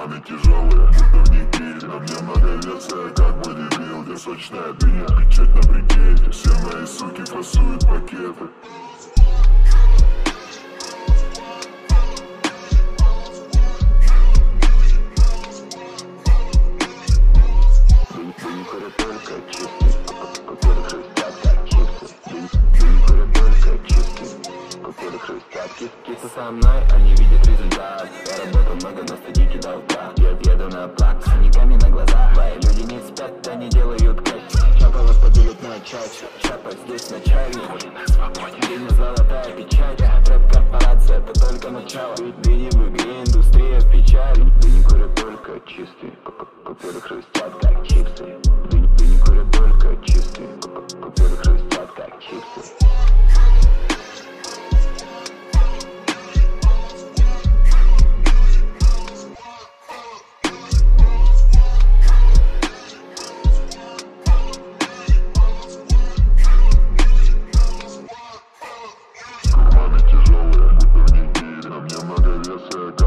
Карманы тяжелые, будто в них гель. На мне много версия, как бодибилдер. Сочная дыня, печать на брикете. Все мои суки фасуют пакеты. Кисы со мной, они видят результат. Я работал много, на стадии кидал так. Я еду на плак с синяками на глазах. Твои люди не спят, они делают кэш. Чапа вас подуют на чаще. Чапа здесь начальник. Длинная золотая печать. Рэп-корпорация, это только начало. Ты не в игре, индустрия в печали. Ты не курят только чистые, купюры хрустят как чипсы. Ты не курят только чистые, купюры хрустят как чипсы. Карманы тяжелые, будто в них гель. На мне много веса,